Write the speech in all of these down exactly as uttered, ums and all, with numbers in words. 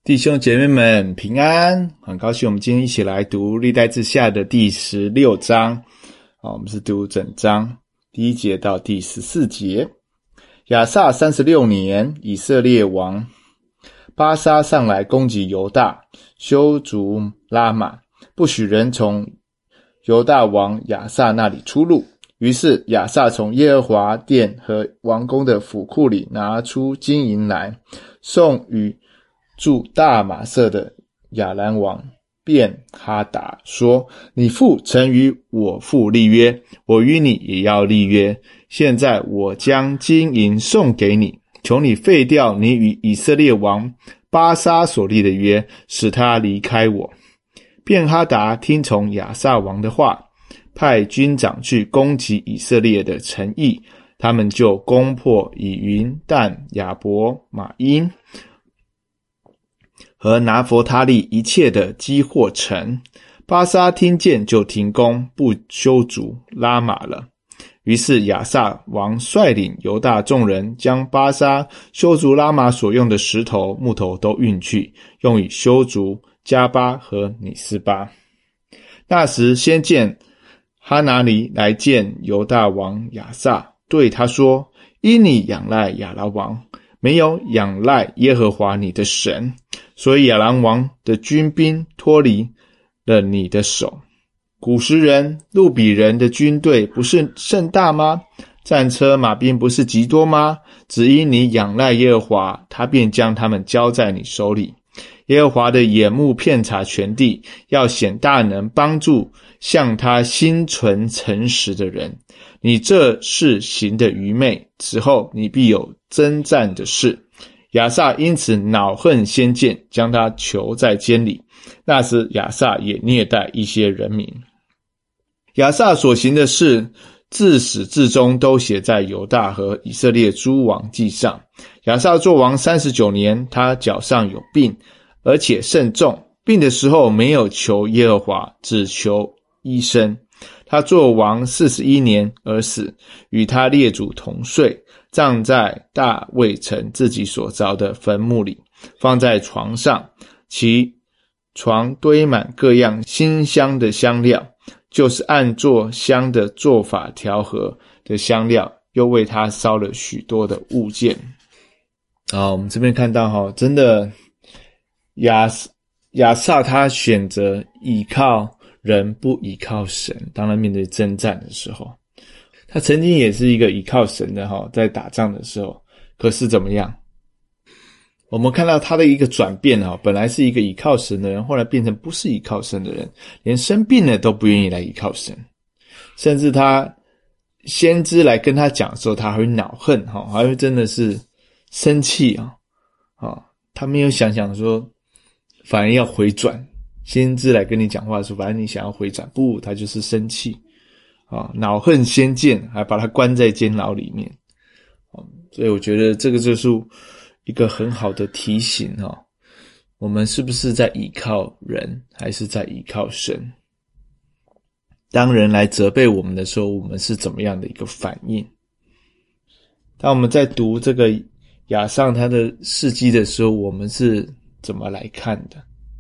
弟兄姐妹们平安，很高兴我们今天一起来读历代志下的第十六章。好，我们是读整章第一节到第十四节。亚萨三十六年，以色列王巴沙上来攻击犹大，修筑拉玛，不许人从犹大王亚萨那里出入。于是亚萨从耶和华殿和王宫的府库里拿出金银来，送与住大马色的亚兰王便哈达说：你父曾与我父立约，我与你也要立约。现在我将金银送给你，求你废掉你与以色列王巴沙所立的约，使他离开我。便哈达听从亚萨王的话，派军长去攻击以色列的城邑，他们就攻破以云、但、亚伯、马因和拿弗他利一切的基货城。巴沙听见就停工，不修筑拉玛了。于是亚萨王率领犹大众人，将巴沙修筑拉玛所用的石头、木头都运去，用以修筑加巴和尼斯巴。那时先见哈拿尼来见犹大王亚萨，对他说：因你仰赖亚兰王，没有仰赖耶和华你的神，所以亚兰王的军兵脱离了你的手。古时人、路比人的军队不是甚大吗？战车马兵不是极多吗？只因你仰赖耶和华，他便将他们交在你手里。耶和华的眼目遍察全地，要显大能，帮助向他心存诚实的人。你这事行的愚昧，此后你必有征战的事。亚萨因此恼恨先见，将他囚在监里。那时亚萨也虐待一些人民。亚萨所行的事，自始至终都写在犹大和以色列诸王记上。亚萨作王三十九年，他脚上有病，而且甚重，病的时候没有求耶和华，只求医生。他作王四十一年而死，与他列祖同睡，葬在大卫城自己所凿的坟墓里，放在床上，其床堆满各样馨香的香料，就是按做香的做法调和的香料，又为他烧了许多的物件。好，我们这边看到齁，真的亚亚萨他选择依靠人，不依靠神。当他面对征战的时候，他曾经也是一个依靠神的齁，在打仗的时候，可是怎么样？我们看到他的一个转变齁，本来是一个依靠神的人，后来变成不是依靠神的人，连生病了都不愿意来依靠神。甚至他先知来跟他讲的时候，他还会恼恨齁，还会真的是生气啊！啊，他没有想想说，反而要回转。先知来跟你讲话的时候，反正你想要回转，不，他就是生气啊，恼恨先见，还把他关在监牢里面。啊，所以我觉得这个就是一个很好的提醒啊，我们是不是在依靠人，还是在依靠神？当人来责备我们的时候，我们是怎么样的一个反应？当我们在读这个亚萨他的事迹的时候，我们是怎么来看的？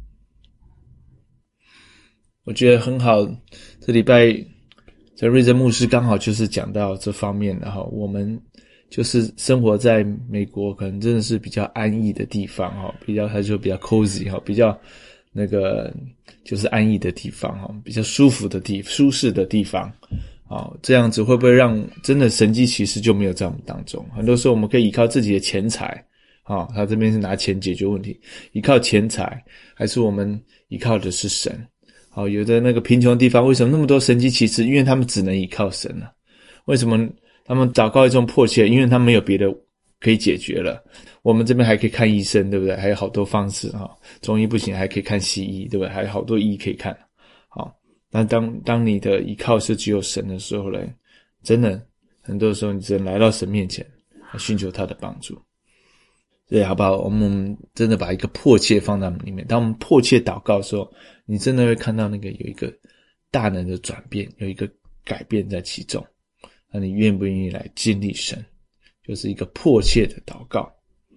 我觉得很好，这礼拜这瑞珍牧师刚好就是讲到这方面的哈。我们就是生活在美国，可能真的是比较安逸的地方哈，比较它就比较 cozy 哈，比较那个就是安逸的地方哈，比较舒服的地舒适的地方。哦，这样子会不会让真的神迹奇事就没有在我们当中？很多时候我们可以依靠自己的钱财，哦，他这边是拿钱解决问题，依靠钱财，还是我们依靠的是神？哦，有的那个贫穷的地方，为什么那么多神迹奇事？因为他们只能依靠神了。为什么他们祷告一种迫切？因为他们没有别的可以解决了。我们这边还可以看医生，对不对？还有好多方式哈，中医不行，还可以看西医，对不对？还有好多医可以看。好。但当当你的依靠是只有神的时候呢，真的很多时候你只能来到神面前来寻求他的帮助。所以好不好，我们真的把一个迫切放在里面，当我们迫切祷告的时候，你真的会看到那个有一个大能的转变，有一个改变在其中。那你愿不愿意来经历神，就是一个迫切的祷告。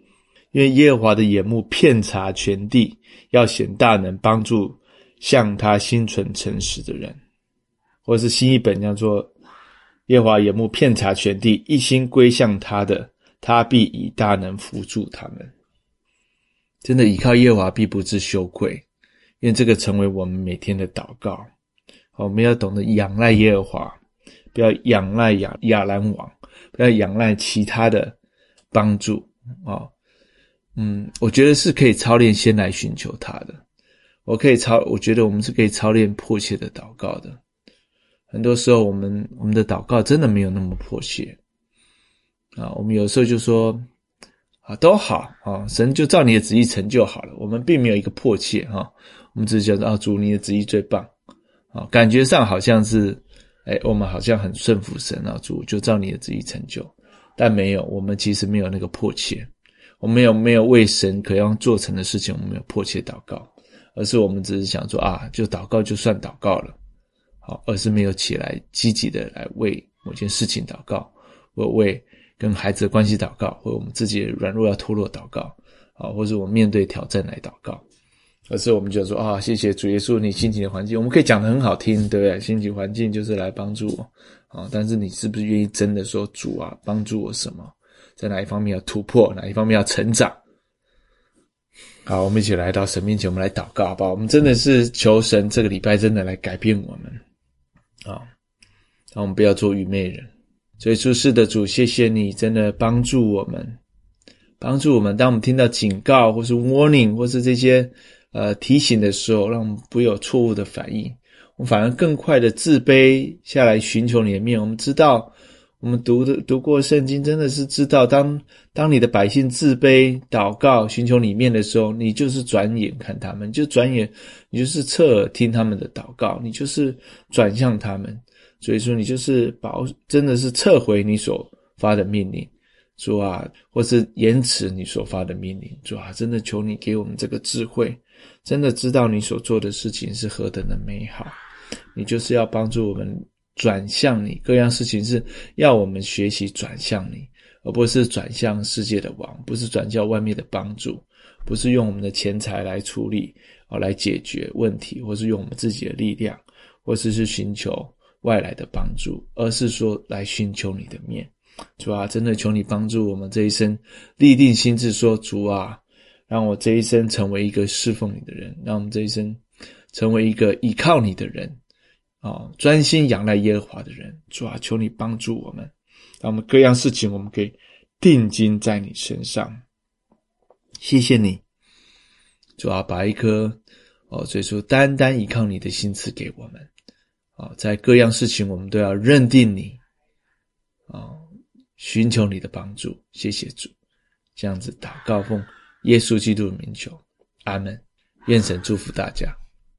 因为耶和华的眼目遍察全地，要显大能，帮助向他心存诚实的人。或是新译本叫做耶和华眼目遍察全地，一心归向他的，他必以大能扶助他们。真的依靠耶和华必不致羞愧，因为这个成为我们每天的祷告。我们要懂得仰赖耶和华，不要仰赖亚亚兰王，不要仰赖其他的帮助。哦，嗯，我觉得是可以操练先来寻求他的。我可以操，我觉得我们是可以操练迫切的祷告的。很多时候我们我们的祷告真的没有那么迫切啊，我们有时候就说啊都好啊，神就照你的旨意成就好了，我们并没有一个迫切哈、啊，我们只是觉得啊主你的旨意最棒啊，感觉上好像是哎我们好像很顺服神啊，主就照你的旨意成就，但没有，我们其实没有那个迫切，我们没有没有为神渴望做成的事情，我们没有迫切祷告，而是我们只是想说啊就祷告就算祷告了。好，而是没有起来积极的来为某件事情祷告，或为跟孩子的关系祷告，或我们自己的软弱要脱落祷告，啊，或是我们面对挑战来祷告，而是我们就说啊，谢谢主耶稣，你心情的环境，我们可以讲得很好听，对不对？心情环境就是来帮助我，啊，但是你是不是愿意真的说主啊，帮助我什么？在哪一方面要突破，哪一方面要成长？好，我们一起来到神面前，我们来祷告，好不好？我们真的是求神这个礼拜真的来改变我们。啊，让我们不要做愚昧人。所以主是的主，谢谢你真的帮助我们，帮助我们。当我们听到警告或是 warning 或是这些呃提醒的时候，让我们不有错误的反应，我们反而更快的自卑下来寻求你的面。我们知道，我们读的读过圣经，真的是知道，当当你的百姓自卑祷告寻求你面的时候，你就是转眼看他们，就转眼你就是侧耳听他们的祷告，你就是转向他们。所以说你就是保真的是撤回你所发的命令，主啊，或是延迟你所发的命令，主啊，真的求你给我们这个智慧，真的知道你所做的事情是何等的美好。你就是要帮助我们转向你，各样事情是要我们学习转向你，而不是转向世界的王，不是转向外面的帮助，不是用我们的钱财来处理来解决问题，或是用我们自己的力量，或是是寻求外来的帮助，而是说来寻求你的面。主啊，真的求你帮助我们这一生立定心志说，主啊，让我这一生成为一个侍奉你的人，让我们这一生成为一个依靠你的人啊，专心仰赖耶和华的人。主啊，求你帮助我们，让我们各样事情我们可以定睛在你身上。谢谢你，主啊，把一颗哦，所以说单单依靠你的心赐给我们啊，在各样事情我们都要认定你啊，寻求你的帮助。谢谢主，这样子祷告奉耶稣基督的名求，阿们。愿神祝福大家。